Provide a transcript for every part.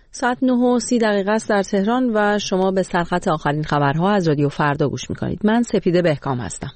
ساعت 9:30 است در تهران و شما به سرخط آخرین خبرها از رادیو فردا گوش میکنید. من سپیده بهکام هستم.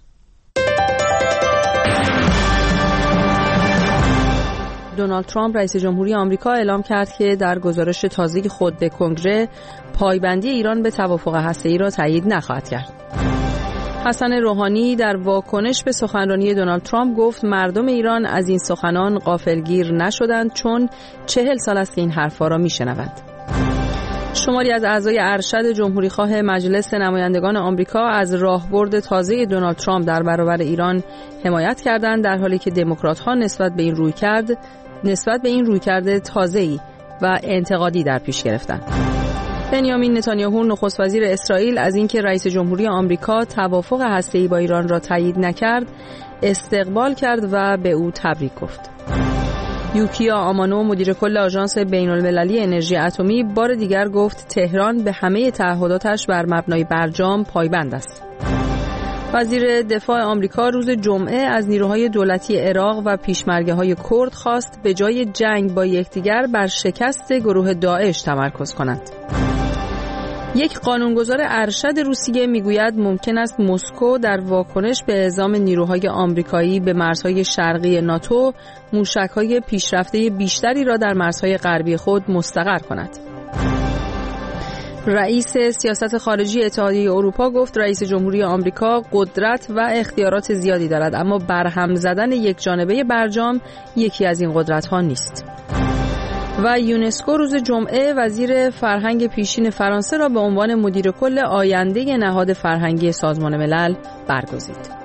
دونالد ترامپ رئیس جمهوری آمریکا اعلام کرد که در گزارش تازه خود به کنگره پایبندی ایران به توافق هسته‌ای را تایید نخواهد کرد. حسن روحانی در واکنش به سخنرانی دونالد ترامپ گفت مردم ایران از این سخنان غافلگیر نشدند چون 40 سال است که این حرفا را میشنوند. شماری از اعضای ارشد جمهوریخواه مجلس نمایندگان آمریکا از راهبرد تازه دونالد ترامپ در برابر ایران حمایت کردند، در حالی که دموکرات‌ها نسبت به این رویکرد تازه‌ای و انتقادی در پیش گرفتند. بنیامین نتانیاهو نخست وزیر اسرائیل از اینکه رئیس جمهوری آمریکا توافق هسته‌ای با ایران را تایید نکرد استقبال کرد و به او تبریک گفت. یوکیا آمانو مدیر کل آژانس بین‌المللی انرژی اتمی بار دیگر گفت تهران به همه تعهداتش بر مبنای برجام پایبند است. وزیر دفاع آمریکا روز جمعه از نیروهای دولتی عراق و پیشمرگه‌های کرد خواست به جای جنگ با یکدیگر بر شکست گروه داعش تمرکز کنند. یک قانونگذار ارشد روسیه میگوید ممکن است مسکو در واکنش به اعزام نیروهای آمریکایی به مرزهای شرقی ناتو موشک‌های پیشرفته بیشتری را در مرزهای غربی خود مستقر کند. رئیس سیاست خارجی اتحادیه اروپا گفت رئیس جمهوری آمریکا قدرت و اختیارات زیادی دارد، اما برهم زدن یک جانبه برجام یکی از این قدرت‌ها نیست. و یونسکو روز جمعه وزیر فرهنگ پیشین فرانسه را به عنوان مدیر کل آینده نهاد فرهنگی سازمان ملل برگزید.